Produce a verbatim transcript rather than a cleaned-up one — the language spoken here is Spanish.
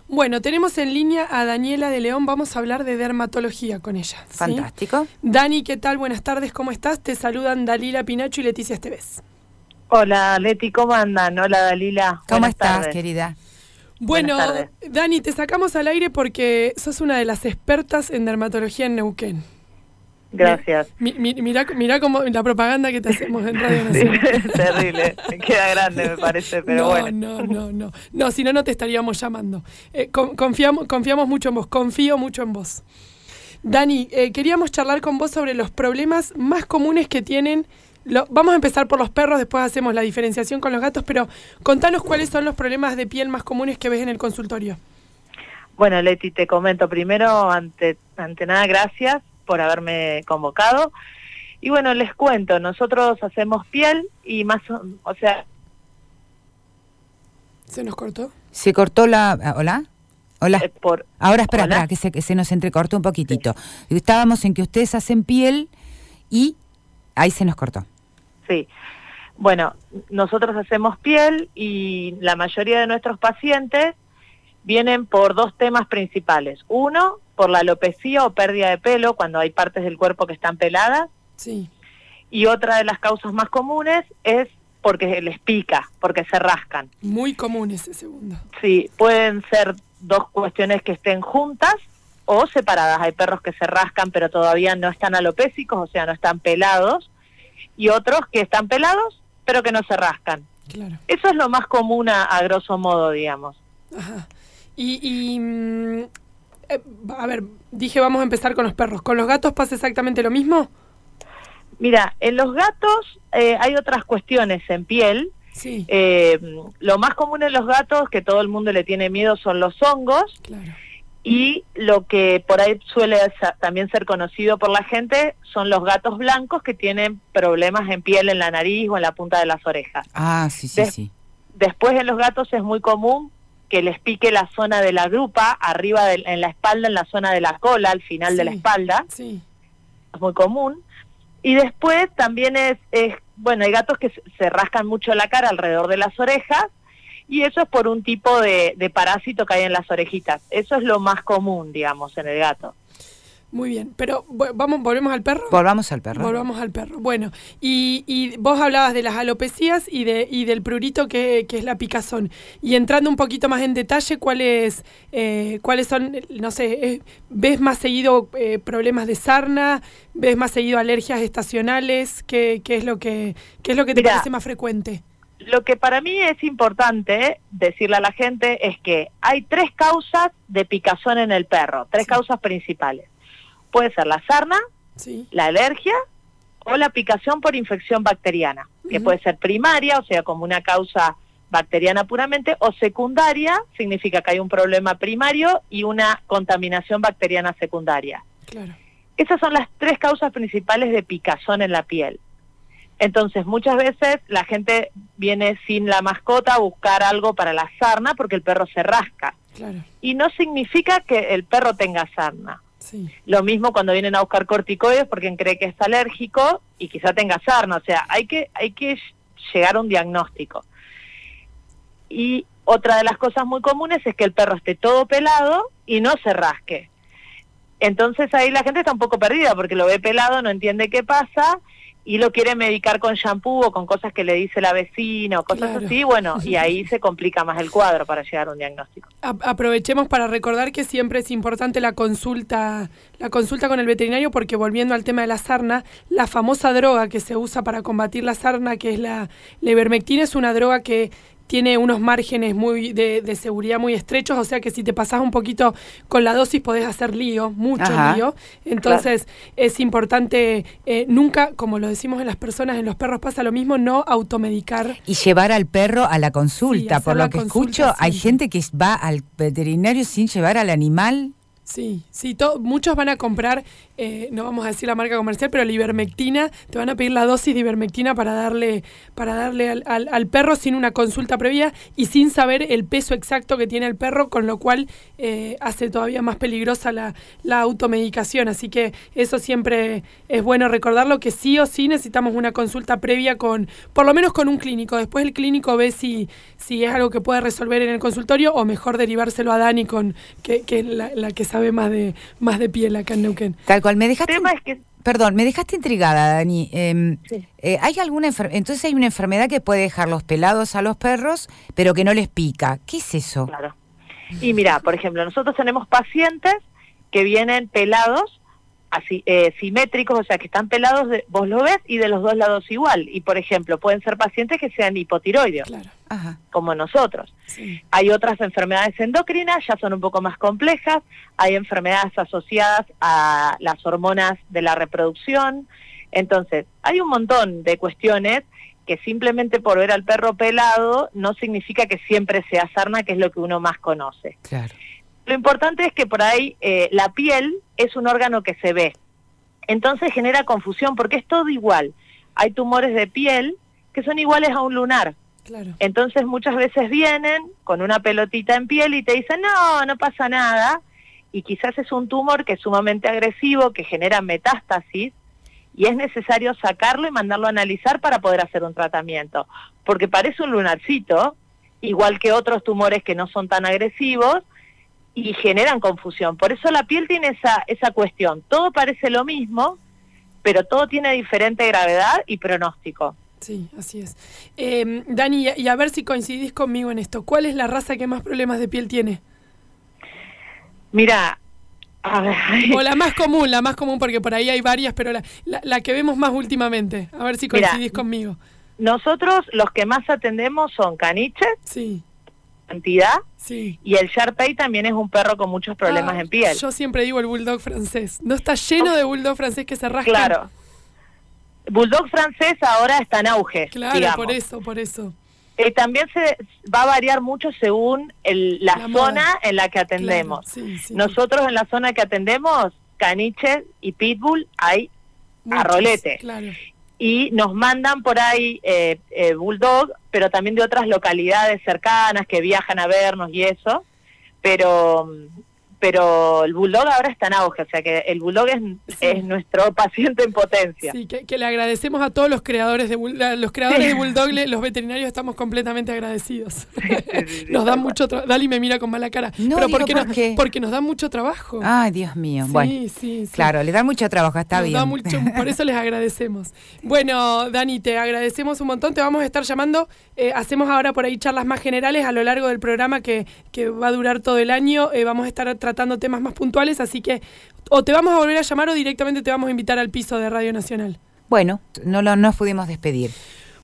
Bueno, tenemos en línea a Daniela de León, vamos a hablar de dermatología con ella. ¿sí? Fantástico. Dani, ¿qué tal? Buenas tardes, ¿cómo estás? Te saludan Dalila Pinacho y Leticia Esteves. Hola, Leti, ¿cómo andan? Hola, Dalila. ¿Cómo Buenas estás, tardes. querida? Bueno, Buenas tardes. Dani, te sacamos al aire porque sos una de las expertas en dermatología en Neuquén. Gracias. Mi, mi, mirá, mirá como la propaganda que te hacemos en Radio Sí, Nacional. es terrible. Me queda grande, me parece, pero no, bueno. No, no, no. No, si no, no te estaríamos llamando. Eh, con, confiamos, confiamos mucho en vos, confío mucho en vos. Dani, eh, queríamos charlar con vos sobre los problemas más comunes que tienen. Lo, vamos a empezar por los perros, después hacemos la diferenciación con los gatos, pero contanos cuáles son los problemas de piel más comunes que ves en el consultorio. Bueno, Leti, te comento primero, ante, ante nada, gracias por haberme convocado. Y bueno, les cuento, nosotros hacemos piel y más, o sea... ¿Se nos cortó? ¿Se cortó la... ¿Hola? Hola. Eh, por, Ahora, espera, ¿hola? espera, que se, que se nos entrecortó un poquitito. Sí. Estábamos en que ustedes hacen piel y ahí se nos cortó. Sí. Bueno, nosotros hacemos piel y la mayoría de nuestros pacientes vienen por dos temas principales. Uno, por la alopecia o pérdida de pelo, cuando hay partes del cuerpo que están peladas. Sí. Y otra de las causas más comunes es porque les pica, porque se rascan. Muy común ese segundo. Sí, pueden ser dos cuestiones que estén juntas o separadas. Hay perros que se rascan pero todavía no están alopésicos, o sea, no están pelados, y otros que están pelados pero que no se rascan. Claro. Eso es lo más común a, a grosso modo, digamos. Ajá. Y, y mm, eh, a ver, dije vamos a empezar con los perros. ¿Con los gatos pasa exactamente lo mismo? Mira, en los gatos eh, hay otras cuestiones en piel. Sí. Eh, lo más común en los gatos, que todo el mundo le tiene miedo, son los hongos. Claro. Y lo que por ahí suele ser, también ser conocido por la gente, son los gatos blancos que tienen problemas en piel, en la nariz o en la punta de las orejas. Ah, sí, sí, Des- sí. Después en los gatos es muy común que les pique la zona de la grupa, arriba de, en la espalda, en la zona de la cola, al final Sí. de la espalda. Sí. Es muy común. Y después también es, es, bueno, hay gatos que se, se rascan mucho la cara alrededor de las orejas, y eso es por un tipo de, de parásito que hay en las orejitas. Eso es lo más común, digamos, en el gato. Muy bien. Pero vo- vamos, volvemos al perro. Volvamos al perro. Volvamos al perro. Bueno, y, y vos hablabas de las alopecias y de y del prurito que, que es la picazón. Y entrando un poquito más en detalle, ¿cuáles eh, cuáles son, no sé, eh, ves más seguido eh, problemas de sarna, ves más seguido alergias estacionales? ¿Qué, qué es lo que qué es lo que te Mirá, parece más frecuente? Lo que para mí es importante decirle a la gente es que hay tres causas de picazón en el perro, tres Sí. causas principales. Puede ser la sarna, Sí. la alergia o la picación por infección bacteriana, que Ujú. puede ser primaria, o sea, como una causa bacteriana puramente, o secundaria, significa que hay un problema primario y una contaminación bacteriana secundaria. Claro. Esas son las tres causas principales de picazón en la piel. Entonces, muchas veces la gente viene sin la mascota a buscar algo para la sarna porque el perro se rasca. Claro. Y no significa que el perro tenga sarna. Sí. Lo mismo cuando vienen a buscar corticoides porque cree que es alérgico y quizá tenga sarna. O sea, hay que, hay que llegar a un diagnóstico. Y otra de las cosas muy comunes es que el perro esté todo pelado y no se rasque. Entonces ahí la gente está un poco perdida porque lo ve pelado, no entiende qué pasa y lo quiere medicar con shampoo o con cosas que le dice la vecina o cosas Claro. así. Bueno, y ahí se complica más el cuadro para llegar a un diagnóstico. A- aprovechemos para recordar que siempre es importante la consulta, la consulta con el veterinario, porque volviendo al tema de la sarna, la famosa droga que se usa para combatir la sarna, que es la, la ivermectina, es una droga que tiene unos márgenes muy de, de seguridad muy estrechos, o sea que si te pasás un poquito con la dosis podés hacer lío, mucho Ajá. lío. Entonces es importante eh, nunca, como lo decimos en las personas, en los perros pasa lo mismo, no automedicar. Y llevar al perro a la consulta. Sí, hacer Por la lo que consulta escucho, hay siempre. gente que va al veterinario sin llevar al animal. Sí, sí, to- muchos van a comprar, eh, no vamos a decir la marca comercial, pero la ivermectina, te van a pedir la dosis de ivermectina para darle, para darle al, al, al perro sin una consulta previa y sin saber el peso exacto que tiene el perro, con lo cual eh, hace todavía más peligrosa la, la automedicación. Así que eso siempre es bueno recordarlo, que sí o sí necesitamos una consulta previa con, por lo menos con un clínico. Después el clínico ve si, si es algo que puede resolver en el consultorio o mejor derivárselo a Dani, con que, que es la, la que sabe más de más de piel acá en Neuquén. Tal cual, me dejaste... El tema es que... Perdón, me dejaste intrigada, Dani. Eh, Sí. eh, ¿hay alguna enfer- Entonces hay una enfermedad que puede dejarlos pelados a los perros, pero que no les pica. ¿Qué es eso? Claro. Y mira, por ejemplo, nosotros tenemos pacientes que vienen pelados, así eh, simétricos, o sea, que están pelados, de, vos lo ves, y de los dos lados igual. Y, por ejemplo, pueden ser pacientes que sean hipotiroideos, Claro. Ajá. como nosotros. Sí. Hay otras enfermedades endocrinas, ya son un poco más complejas. Hay enfermedades asociadas a las hormonas de la reproducción. Entonces, hay un montón de cuestiones que simplemente por ver al perro pelado no significa que siempre sea sarna, que es lo que uno más conoce. Claro. Lo importante es que por ahí eh, la piel es un órgano que se ve. Entonces genera confusión porque es todo igual. Hay tumores de piel que son iguales a un lunar. Claro. Entonces muchas veces vienen con una pelotita en piel y te dicen, no, no pasa nada. Y quizás es un tumor que es sumamente agresivo, que genera metástasis, y es necesario sacarlo y mandarlo a analizar para poder hacer un tratamiento. Porque parece un lunarcito, igual que otros tumores que no son tan agresivos, y generan confusión. Por eso la piel tiene esa, esa cuestión. Todo parece lo mismo, pero todo tiene diferente gravedad y pronóstico. Sí, así es. Eh, Dani, y a ver si coincidís conmigo en esto. ¿Cuál es la raza que más problemas de piel tiene? Mira, a ver, O la más común, la más común, porque por ahí hay varias, pero la, la, la que vemos más últimamente. A ver si Mira, coincidís conmigo. nosotros los que más atendemos son caniches, Sí, cantidad, sí. y el Shar-Pei también es un perro con muchos problemas Ah, en piel. Yo siempre digo el bulldog francés. ¿No está lleno de bulldog francés que se rascan? Claro. Bulldog francés ahora está en auge, Claro, digamos. por eso, por eso. Eh, también se va a variar mucho según el, la, La zona moda. en la que atendemos. Claro, sí, sí. Nosotros en la zona que atendemos, caniche y pitbull, hay Muchos, a rolete. Claro. Y nos mandan por ahí eh, eh, bulldog, pero también de otras localidades cercanas que viajan a vernos y eso. Pero pero el bulldog ahora está en auge, o sea que el bulldog es, Sí. es nuestro paciente en potencia. Sí, que, que le agradecemos a todos los creadores de bull- a los creadores de bulldog, le- los veterinarios estamos completamente agradecidos. sí, sí, Nos tal dan cual. mucho trabajo. Dali me mira con mala cara. No, pero digo, porque, ¿por nos, qué? porque nos dan mucho trabajo. Ay, Dios mío. sí, Bueno, sí, sí. claro, le dan mucho trabajo, está Nos bien. da mucho, por eso les agradecemos. Bueno, Dani, te agradecemos un montón. Te vamos a estar llamando. Eh, hacemos ahora por ahí charlas más generales a lo largo del programa que, que va a durar todo el año. Eh, vamos a estar tratando temas más puntuales, así que o te vamos a volver a llamar o directamente te vamos a invitar al piso de Radio Nacional. Bueno, no lo, nos pudimos despedir.